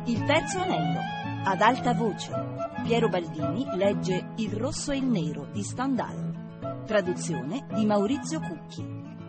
Il terzo anello. Ad alta voce. Piero Baldini legge Il rosso e il nero di Stendhal. Traduzione di Maurizio Cucchi.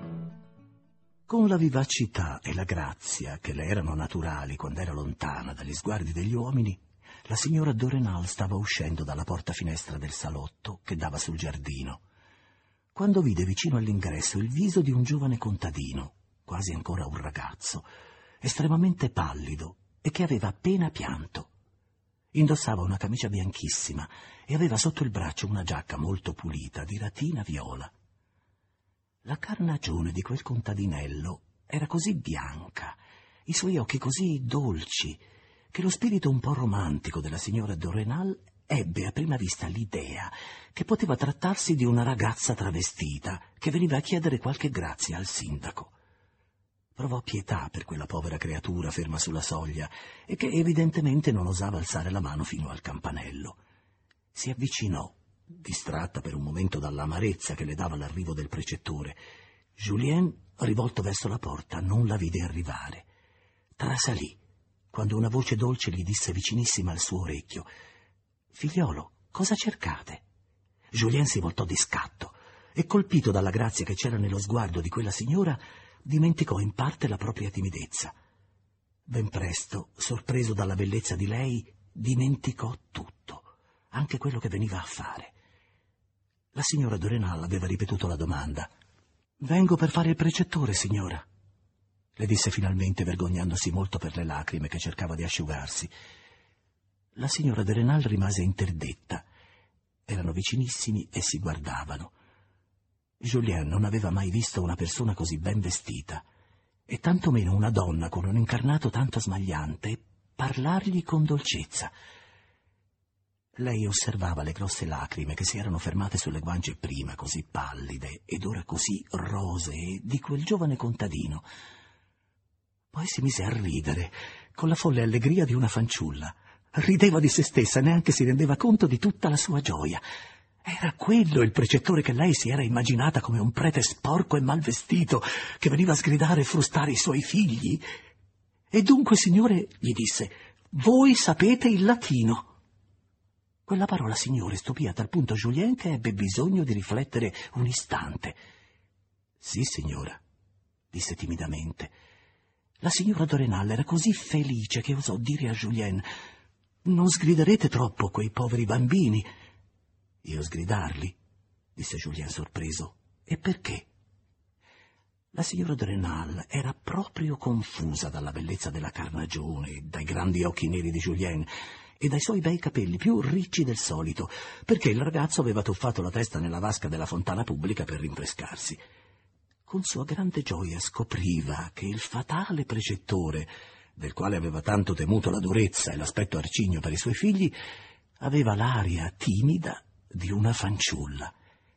Con la vivacità e la grazia che le erano naturali quando era lontana dagli sguardi degli uomini, la signora de Rênal stava uscendo dalla porta finestra del salotto che dava sul giardino, quando vide vicino all'ingresso il viso di un giovane contadino, quasi ancora un ragazzo, estremamente pallido e che aveva appena pianto. Indossava una camicia bianchissima e aveva sotto il braccio una giacca molto pulita di ratina viola. La carnagione di quel contadinello era così bianca, i suoi occhi così dolci, che lo spirito un po' romantico della signora de Rênal ebbe a prima vista l'idea che poteva trattarsi di una ragazza travestita che veniva a chiedere qualche grazia al sindaco. Provò pietà per quella povera creatura ferma sulla soglia e che evidentemente non osava alzare la mano fino al campanello. Si avvicinò, distratta per un momento dall'amarezza che le dava l'arrivo del precettore. Julien, rivolto verso la porta, non la vide arrivare. Trasalì, quando una voce dolce gli disse vicinissima al suo orecchio: «Figliolo, cosa cercate?» Julien si voltò di scatto e, colpito dalla grazia che c'era nello sguardo di quella signora, dimenticò in parte la propria timidezza. Ben presto, sorpreso dalla bellezza di lei, dimenticò tutto, anche quello che veniva a fare. La signora de Rênal aveva ripetuto la domanda. «Vengo per fare il precettore, signora», le disse finalmente, vergognandosi molto per le lacrime che cercava di asciugarsi. La signora de Rênal rimase interdetta. Erano vicinissimi e si guardavano. Julien non aveva mai visto una persona così ben vestita, e tantomeno una donna con un incarnato tanto smagliante parlargli con dolcezza. Lei osservava le grosse lacrime che si erano fermate sulle guance prima così pallide ed ora così rosee di quel giovane contadino. Poi si mise a ridere con la folle allegria di una fanciulla. Rideva di se stessa, neanche si rendeva conto di tutta la sua gioia. Era quello il precettore che lei si era immaginata come un prete sporco e mal vestito che veniva a sgridare e frustare i suoi figli. «E dunque, signore», gli disse, «voi sapete il latino». Quella parola signore stupì a tal punto Julien che ebbe bisogno di riflettere un istante. «Sì, signora», disse timidamente. La signora de Rênal era così felice che osò dire a Julien: «Non sgriderete troppo quei poveri bambini». «Io sgridarli?» disse Julien sorpreso. «E perché?» La signora de Rênal era proprio confusa dalla bellezza della carnagione, dai grandi occhi neri di Julien e dai suoi bei capelli più ricci del solito, perché il ragazzo aveva tuffato la testa nella vasca della fontana pubblica per rinfrescarsi. Con sua grande gioia scopriva che il fatale precettore, del quale aveva tanto temuto la durezza e l'aspetto arcigno per i suoi figli, aveva l'aria timida di una fanciulla.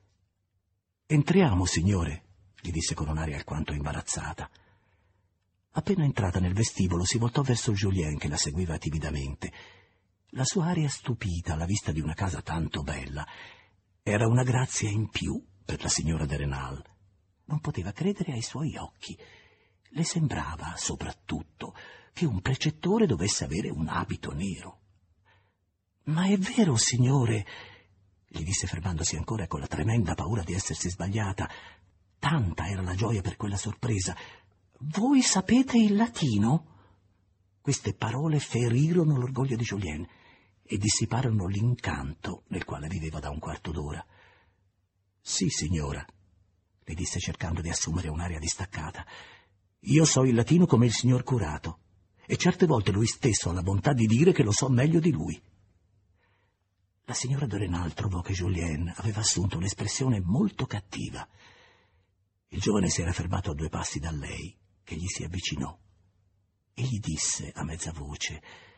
«Entriamo, signore», gli disse con un'aria alquanto imbarazzata. Appena entrata nel vestibolo si voltò verso Julien che la seguiva timidamente. La sua aria stupita alla vista di una casa tanto bella era una grazia in più per la signora de Rênal. Non poteva credere ai suoi occhi. Le sembrava, soprattutto, che un precettore dovesse avere un abito nero. «Ma è vero, signore», gli disse fermandosi ancora con la tremenda paura di essersi sbagliata. Tanta era la gioia per quella sorpresa. «Voi sapete il latino?» Queste parole ferirono l'orgoglio di Julien e dissiparono l'incanto nel quale viveva da un quarto d'ora. «Sì, signora», le disse cercando di assumere un'aria distaccata. «Io so il latino come il signor curato, e certe volte lui stesso ha la bontà di dire che lo so meglio di lui». La signora de Rênal trovò che Julien aveva assunto un'espressione molto cattiva. Il giovane si era fermato a 2 passi da lei, che gli si avvicinò, e gli disse a mezza voce: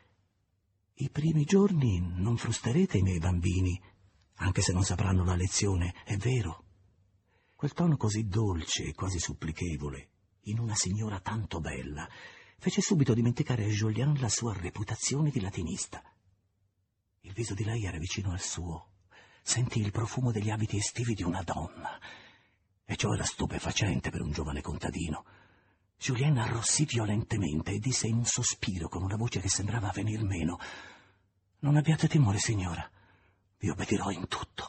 «I primi giorni non frusterete i miei bambini, anche se non sapranno la lezione, è vero?» Quel tono così dolce e quasi supplichevole, in una signora tanto bella, fece subito dimenticare a Julien la sua reputazione di latinista. Il viso di lei era vicino al suo. Sentì il profumo degli abiti estivi di una donna, e ciò era stupefacente per un giovane contadino. Julien arrossì violentemente e disse in un sospiro con una voce che sembrava venir meno: «Non abbiate timore, signora, vi obbedirò in tutto».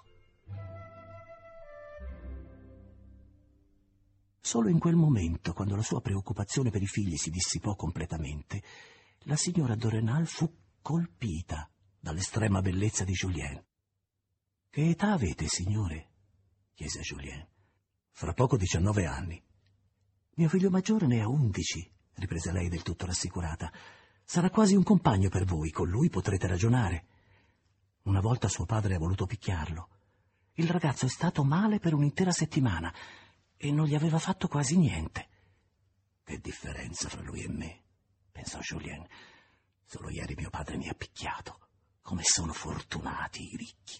Solo in quel momento, quando la sua preoccupazione per i figli si dissipò completamente, la signora de Rênal fu colpita dall'estrema bellezza di Julien. «Che età avete, signore?» chiese a Julien. «Fra poco 19 anni. Mio figlio maggiore ne ha 11, riprese lei del tutto rassicurata. Sarà quasi un compagno per voi, con lui potrete ragionare. Una volta suo padre ha voluto picchiarlo. Il ragazzo è stato male per un'intera settimana e non gli aveva fatto quasi niente». «Che differenza fra lui e me», pensò Julien. «Solo ieri mio padre mi ha picchiato. Come sono fortunati i ricchi».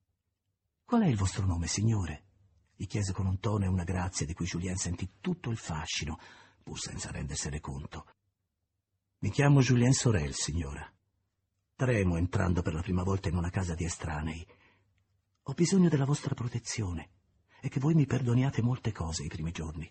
«Qual è il vostro nome, signore?» gli chiese con un tono e una grazia di cui Julien sentì tutto il fascino, pur senza rendersene conto. «Mi chiamo Julien Sorel, signora. Tremo entrando per la prima volta in una casa di estranei. Ho bisogno della vostra protezione e che voi mi perdoniate molte cose i primi giorni.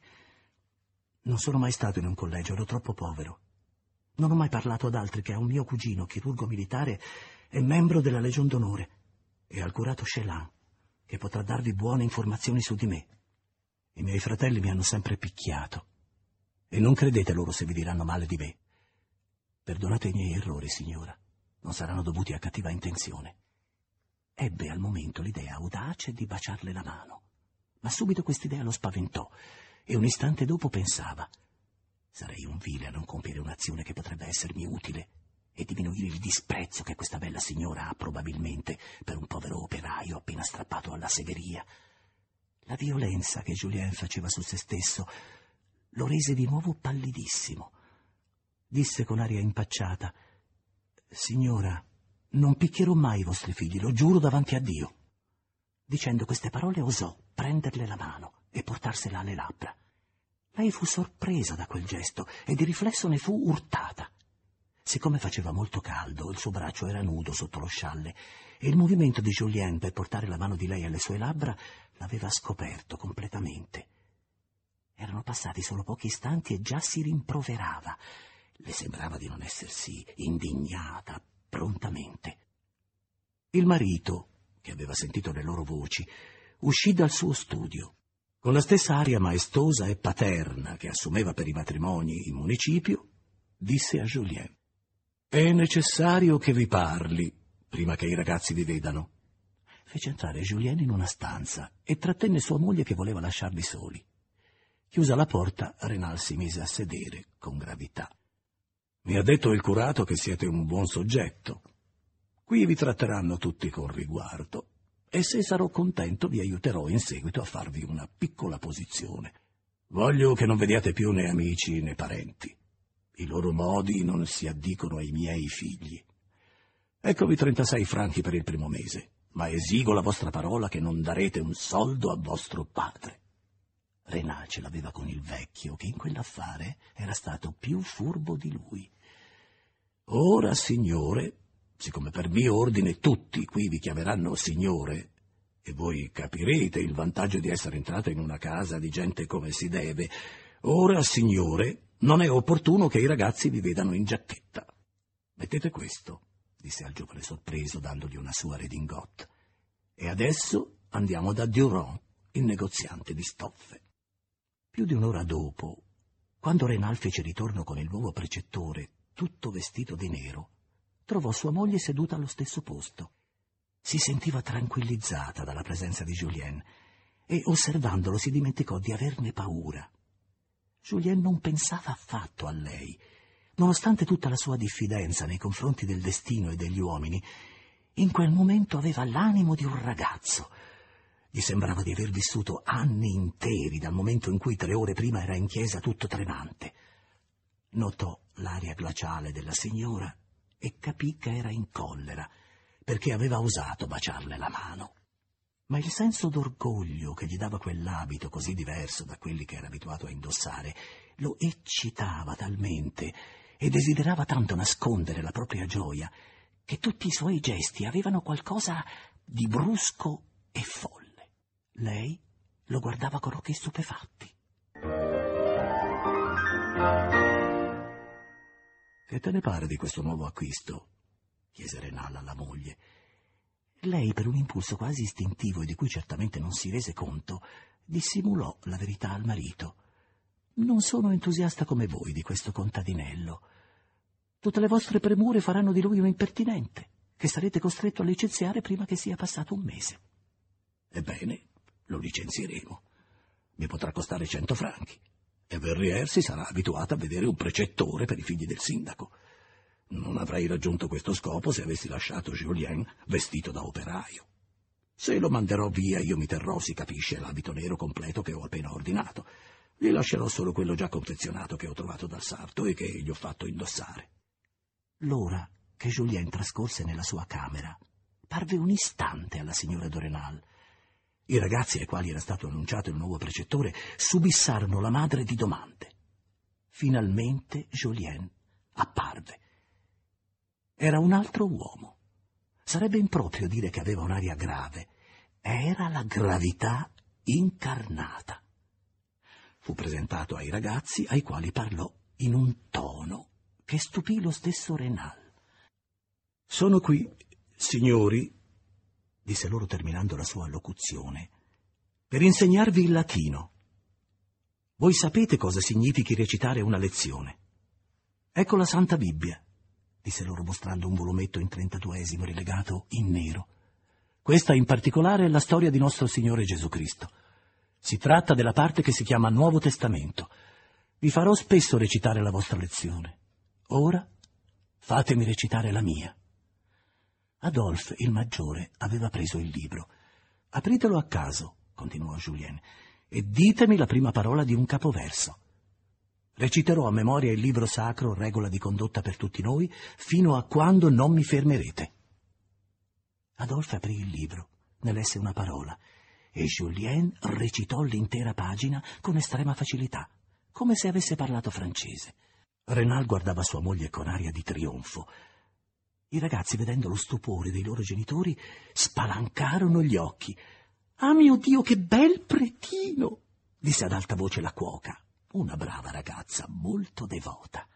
Non sono mai stato in un collegio, ero troppo povero. Non ho mai parlato ad altri che a un mio cugino, chirurgo militare e membro della Legion d'Onore, e al curato Chelan, che potrà darvi buone informazioni su di me. I miei fratelli mi hanno sempre picchiato, e non credete loro se vi diranno male di me. Perdonate i miei errori, signora, non saranno dovuti a cattiva intenzione». Ebbe al momento l'idea audace di baciarle la mano, ma subito quest'idea lo spaventò, e un istante dopo pensava: «Sarei un vile a non compiere un'azione che potrebbe essermi utile e diminuire il disprezzo che questa bella signora ha probabilmente per un povero operaio appena strappato alla segheria». La violenza che Julien faceva su se stesso lo rese di nuovo pallidissimo. Disse con aria impacciata: «Signora, non picchierò mai i vostri figli, lo giuro davanti a Dio». Dicendo queste parole osò prenderle la mano e portarsela alle labbra. Lei fu sorpresa da quel gesto e di riflesso ne fu urtata. Siccome faceva molto caldo, il suo braccio era nudo sotto lo scialle e il movimento di Julien per portare la mano di lei alle sue labbra l'aveva scoperto completamente. Erano passati solo pochi istanti e già si rimproverava. Le sembrava di non essersi indignata prontamente. Il marito, che aveva sentito le loro voci, uscì dal suo studio. Con la stessa aria maestosa e paterna che assumeva per i matrimoni in municipio, disse a Julien: «È necessario che vi parli prima che i ragazzi vi vedano». Fece entrare Julien in una stanza e trattenne sua moglie che voleva lasciarli soli. Chiusa la porta, Rênal si mise a sedere con gravità. «Mi ha detto il curato che siete un buon soggetto. Qui vi tratteranno tutti con riguardo e se sarò contento vi aiuterò in seguito a farvi una piccola posizione. Voglio che non vediate più né amici né parenti. I loro modi non si addicono ai miei figli. Eccovi 36 franchi per il primo mese, ma esigo la vostra parola che non darete un soldo a vostro padre». Rênal ce l'aveva con il vecchio, che in quell'affare era stato più furbo di lui. «Ora, signore, siccome per mio ordine tutti qui vi chiameranno signore, e voi capirete il vantaggio di essere entrato in una casa di gente come si deve, ora, signore, non è opportuno che i ragazzi vi vedano in giacchetta. Mettete questo», disse al giovane sorpreso, dandogli una sua redingote. «E adesso andiamo da Durand, il negoziante di stoffe». Più di un'ora dopo, quando Rênal fece ritorno con il nuovo precettore, tutto vestito di nero, trovò sua moglie seduta allo stesso posto. Si sentiva tranquillizzata dalla presenza di Julien e, osservandolo, si dimenticò di averne paura. Julien non pensava affatto a lei. Nonostante tutta la sua diffidenza nei confronti del destino e degli uomini, in quel momento aveva l'animo di un ragazzo. Gli sembrava di aver vissuto anni interi dal momento in cui 3 ore prima era in chiesa tutto tremante. Notò l'aria glaciale della signora e capì che era in collera perché aveva osato baciarle la mano. Ma il senso d'orgoglio che gli dava quell'abito così diverso da quelli che era abituato a indossare lo eccitava talmente e desiderava tanto nascondere la propria gioia che tutti i suoi gesti avevano qualcosa di brusco e folle. Lei lo guardava con occhi stupefatti. «Che te ne pare di questo nuovo acquisto?» chiese Renal alla moglie. Lei, per un impulso quasi istintivo e di cui certamente non si rese conto, dissimulò la verità al marito. «Non sono entusiasta come voi di questo contadinello. Tutte le vostre premure faranno di lui un impertinente, che sarete costretto a licenziare prima che sia passato un mese». «Ebbene, lo licenzieremo. Mi potrà costare 100 franchi. E Verrières si sarà abituata a vedere un precettore per i figli del sindaco. Non avrei raggiunto questo scopo se avessi lasciato Julien vestito da operaio. Se lo manderò via, io mi terrò, si capisce, l'abito nero completo che ho appena ordinato. Gli lascerò solo quello già confezionato che ho trovato dal sarto e che gli ho fatto indossare». L'ora che Julien trascorse nella sua camera parve un istante alla signora de Rênal. I ragazzi ai quali era stato annunciato il nuovo precettore subissarono la madre di domande. Finalmente Julien apparve. Era un altro uomo. Sarebbe improprio dire che aveva un'aria grave. Era la gravità incarnata. Fu presentato ai ragazzi, ai quali parlò in un tono che stupì lo stesso Rênal. «Sono qui, signori», disse loro terminando la sua allocuzione, «per insegnarvi il latino. Voi sapete cosa significhi recitare una lezione. Ecco la Santa Bibbia», disse loro mostrando un volumetto in 32esimo rilegato in nero. «Questa in particolare è la storia di nostro Signore Gesù Cristo. Si tratta della parte che si chiama Nuovo Testamento. Vi farò spesso recitare la vostra lezione. Ora fatemi recitare la mia». Adolphe, il maggiore, aveva preso il libro. «Apritelo a caso», continuò Julien, «e ditemi la prima parola di un capoverso. Reciterò a memoria il libro sacro, regola di condotta per tutti noi, fino a quando non mi fermerete». Adolphe aprì il libro, ne lesse una parola, e Julien recitò l'intera pagina con estrema facilità, come se avesse parlato francese. Rênal guardava sua moglie con aria di trionfo. I ragazzi, vedendo lo stupore dei loro genitori, spalancarono gli occhi. «Ah, mio Dio, che bel pretino!» disse ad alta voce la cuoca, una brava ragazza molto devota.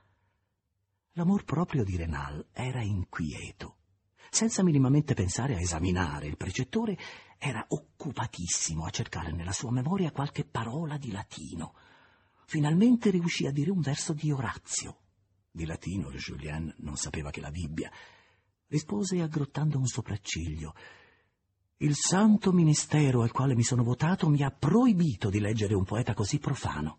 L'amor proprio di Rênal era inquieto. Senza minimamente pensare a esaminare il precettore, era occupatissimo a cercare nella sua memoria qualche parola di latino. Finalmente riuscì a dire un verso di Orazio. Di latino Julien non sapeva che la Bibbia. Rispose aggrottando un sopracciglio: «Il santo ministero al quale mi sono votato mi ha proibito di leggere un poeta così profano».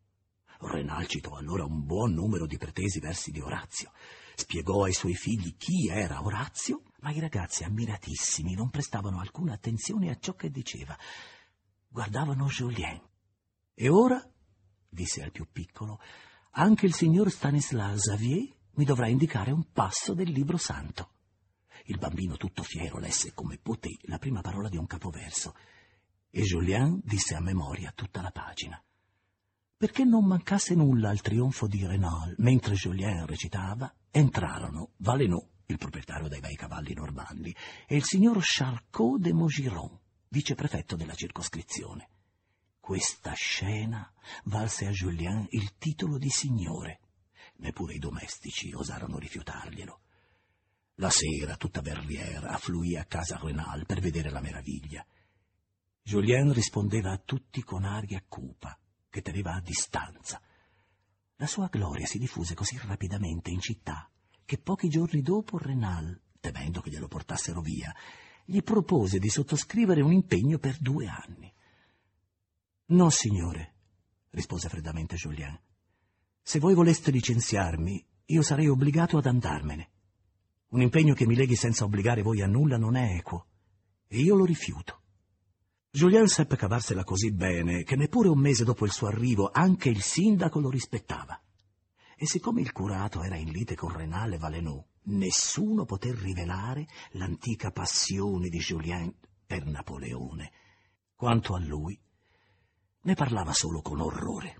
Rênal citò allora un buon numero di pretesi versi di Orazio. Spiegò ai suoi figli chi era Orazio, ma i ragazzi, ammiratissimi, non prestavano alcuna attenzione a ciò che diceva. Guardavano Julien. «E ora», disse al più piccolo, «anche il signor Stanislas Xavier mi dovrà indicare un passo del libro santo». Il bambino, tutto fiero, lesse come poté la prima parola di un capoverso, e Julien disse a memoria tutta la pagina. Perché non mancasse nulla al trionfo di Rênal, mentre Julien recitava, entrarono Valenod, il proprietario dei bei cavalli normanni, e il signor Charcot de Maugiron, viceprefetto della circoscrizione. Questa scena valse a Julien il titolo di signore. Neppure i domestici osarono rifiutarglielo. La sera tutta Verrières affluì a casa Rênal per vedere la meraviglia. Julien rispondeva a tutti con aria cupa, che teneva a distanza. La sua gloria si diffuse così rapidamente in città che pochi giorni dopo Rênal, temendo che glielo portassero via, gli propose di sottoscrivere un impegno per 2 anni. «No, signore», rispose freddamente Julien. «Se voi voleste licenziarmi, io sarei obbligato ad andarmene. Un impegno che mi leghi senza obbligare voi a nulla non è equo, e io lo rifiuto». Julien seppe cavarsela così bene che neppure un mese dopo il suo arrivo anche il sindaco lo rispettava. E siccome il curato era in lite con Rênal e Valenod, nessuno poté rivelare l'antica passione di Julien per Napoleone. Quanto a lui, ne parlava solo con orrore.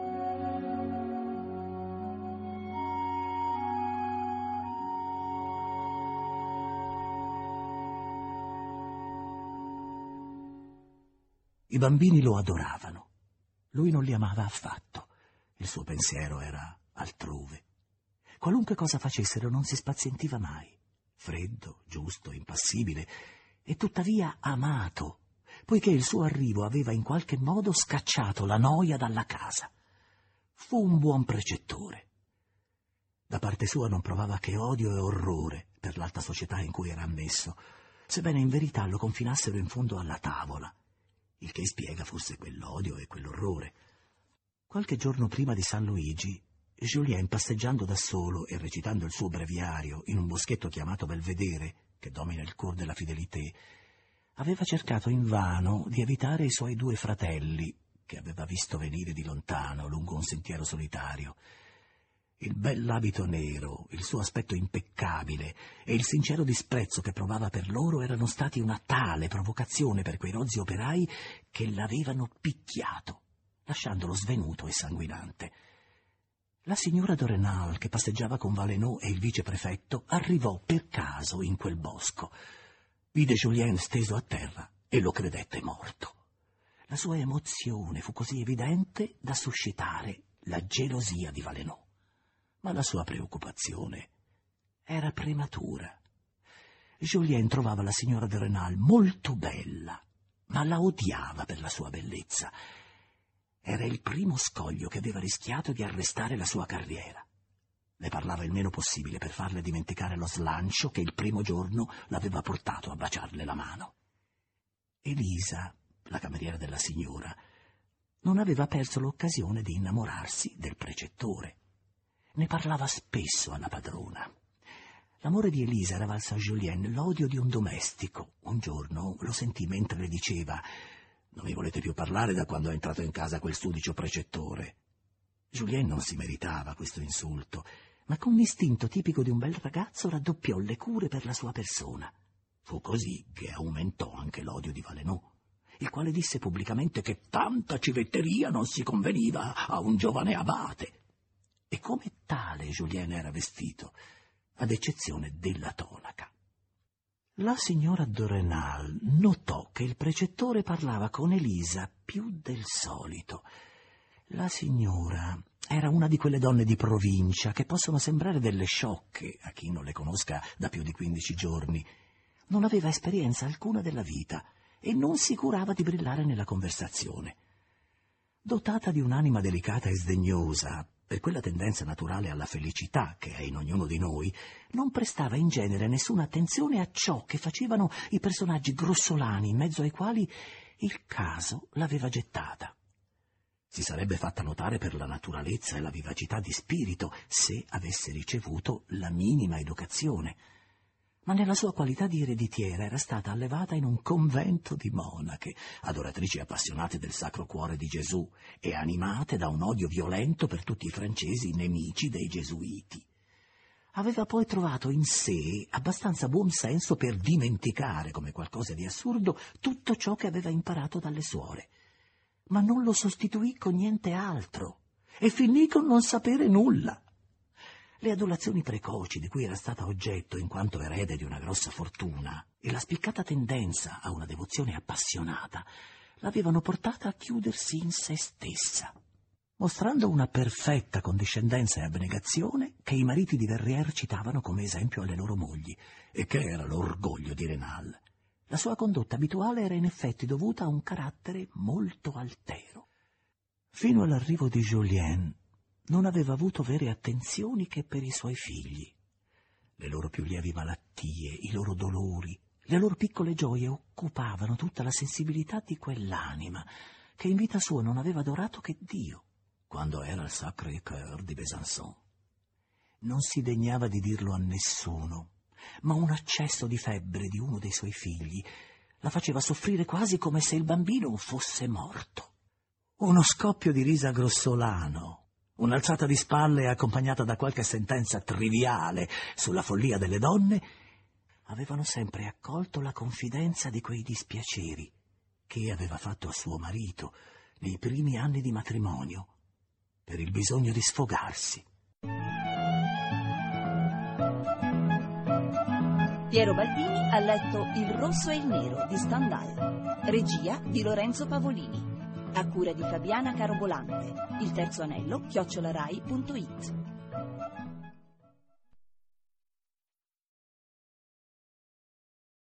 I bambini lo adoravano. Lui non li amava affatto. Il suo pensiero era altrove. Qualunque cosa facessero non si spazientiva mai. Freddo, giusto, impassibile, e tuttavia amato, poiché il suo arrivo aveva in qualche modo scacciato la noia dalla casa. Fu un buon precettore. Da parte sua non provava che odio e orrore per l'alta società in cui era ammesso, sebbene in verità lo confinassero in fondo alla tavola, il che spiega forse quell'odio e quell'orrore. Qualche giorno prima di San Luigi, Julien, passeggiando da solo e recitando il suo breviario in un boschetto chiamato Belvedere, che domina il Cours de la Fidélité, aveva cercato invano di evitare i suoi 2 fratelli, che aveva visto venire di lontano lungo un sentiero solitario. Il bell'abito nero, il suo aspetto impeccabile e il sincero disprezzo che provava per loro erano stati una tale provocazione per quei rozzi operai che l'avevano picchiato, lasciandolo svenuto e sanguinante. La signora Dorenal, che passeggiava con Valenod e il viceprefetto, arrivò per caso in quel bosco. Vide Julien steso a terra e lo credette morto. La sua emozione fu così evidente da suscitare la gelosia di Valenod. Ma la sua preoccupazione era prematura. Julien trovava la signora de Rênal molto bella, ma la odiava per la sua bellezza. Era il primo scoglio che aveva rischiato di arrestare la sua carriera. Le parlava il meno possibile per farle dimenticare lo slancio che il primo giorno l'aveva portato a baciarle la mano. Elisa, la cameriera della signora, non aveva perso l'occasione di innamorarsi del precettore. Ne parlava spesso alla padrona. L'amore di Elisa era valso a Julien l'odio di un domestico. Un giorno lo sentì mentre le diceva: «Non mi volete più parlare da quando è entrato in casa quel sudicio precettore». Julien non si meritava questo insulto, ma con l'istinto tipico di un bel ragazzo raddoppiò le cure per la sua persona. Fu così che aumentò anche l'odio di Valenod, il quale disse pubblicamente che tanta civetteria non si conveniva a un giovane abate. E come tale Julien era vestito, ad eccezione della tonaca. La signora de Rênal notò che il precettore parlava con Elisa più del solito. La signora era una di quelle donne di provincia che possono sembrare delle sciocche a chi non le conosca da più di 15 giorni. Non aveva esperienza alcuna della vita e non si curava di brillare nella conversazione. Dotata di un'anima delicata e sdegnosa, per quella tendenza naturale alla felicità che è in ognuno di noi, non prestava in genere nessuna attenzione a ciò che facevano i personaggi grossolani in mezzo ai quali il caso l'aveva gettata. Si sarebbe fatta notare per la naturalezza e la vivacità di spirito se avesse ricevuto la minima educazione, ma nella sua qualità di ereditiera era stata allevata in un convento di monache, adoratrici appassionate del Sacro Cuore di Gesù e animate da un odio violento per tutti i francesi nemici dei gesuiti. Aveva poi trovato in sé abbastanza buon senso per dimenticare come qualcosa di assurdo tutto ciò che aveva imparato dalle suore, ma non lo sostituì con niente altro e finì con non sapere nulla. Le adulazioni precoci di cui era stata oggetto in quanto erede di una grossa fortuna e la spiccata tendenza a una devozione appassionata l'avevano portata a chiudersi in se stessa, mostrando una perfetta condiscendenza e abnegazione che i mariti di Verrières citavano come esempio alle loro mogli e che era l'orgoglio di Rênal. La sua condotta abituale era in effetti dovuta a un carattere molto altero. Fino all'arrivo di Julien non aveva avuto vere attenzioni che per i suoi figli. Le loro più lievi malattie, i loro dolori, le loro piccole gioie occupavano tutta la sensibilità di quell'anima che in vita sua non aveva adorato che Dio, quando era al Sacré-Cœur di Besançon. Non si degnava di dirlo a nessuno, ma un accesso di febbre di uno dei suoi figli la faceva soffrire quasi come se il bambino fosse morto. Uno scoppio di risa grossolano, un'alzata di spalle accompagnata da qualche sentenza triviale sulla follia delle donne, avevano sempre accolto la confidenza di quei dispiaceri che aveva fatto a suo marito nei primi anni di matrimonio, per il bisogno di sfogarsi. Piero Baldini ha letto Il rosso e il nero di Stendhal, regia di Lorenzo Pavolini, a cura di Fabiana Carobolante. Il terzo anello @rai.it.